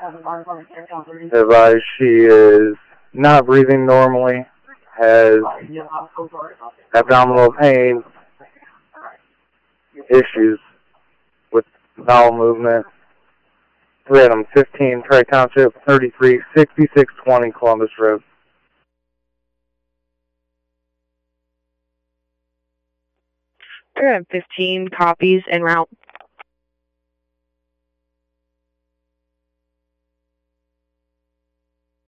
Advised she is not breathing normally, has abdominal pain, issues with bowel movement. Random 15, Tri Township, 336620 Columbus Road. 15 copies en route.